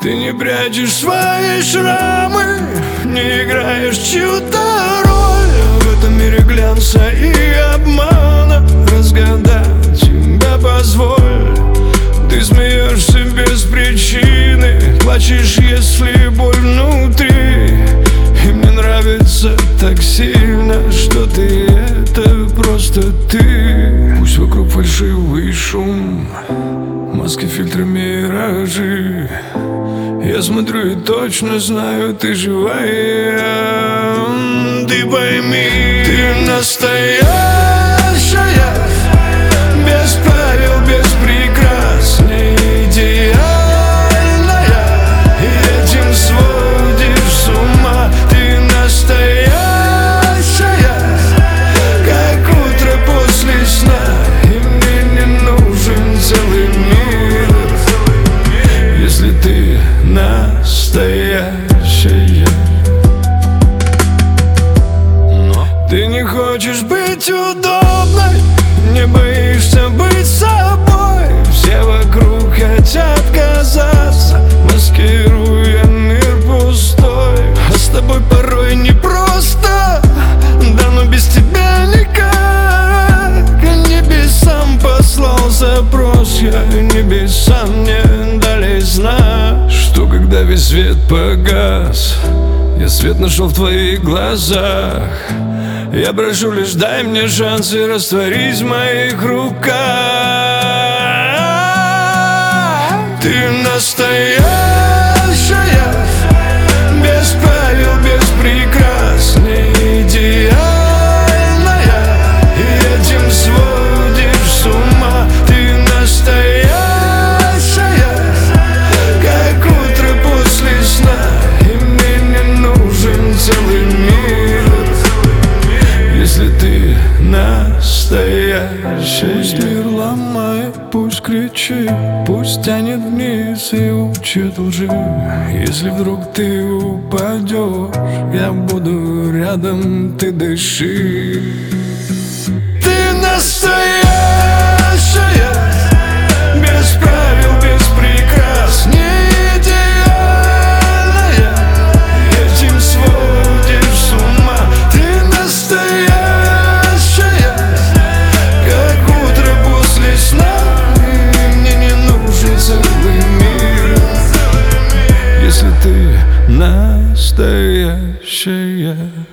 Ты не прячешь свои шрамы, не играешь чью-то роль. В этом мире глянца и обмана разгадать тебя позволь. Ты смеешься без причины, плачешь, если боль внутри. И мне нравится так сильно, что ты — это просто ты. Пусть вокруг фальшивый шум, маски, фильтры, миражи. Я смотрю и точно знаю, ты живая. Ты пойми, ты настоящая, без правил, без прикрас, не идеальная, и этим сводишь с ума. Ты настоящая, как утро после сна, и мне не нужен целый мир, если ты настоящая. Ты не хочешь быть удобной, не боишься быть собой. Все вокруг хотят казаться, маскируя мир пустой. А с тобой порой непросто, да, но без тебя никак. Небесам послал запрос, я небесам мне дали знак, что когда весь свет погас, я свет нашел в твоих глазах. Я прошу лишь дай мне шанс и растворись в моих руках. Ты настоящая, без правил, без прикрас, не идеальная, и этим сводишь с ума. Ты настоящая, как утро после сна, и мне не нужен целый мир, если ты настоящая. Пусть мир ломает, пусть кричит, пусть тянет вниз и учит лжи. Если вдруг ты упадешь, я буду рядом, ты дыши. Ты настоящая, без правил, без прикрас, не идеальная, этим сводишь с ума. Ты настоящая, как утро после сна, и мне не нужен целый мир, если ты настоящая.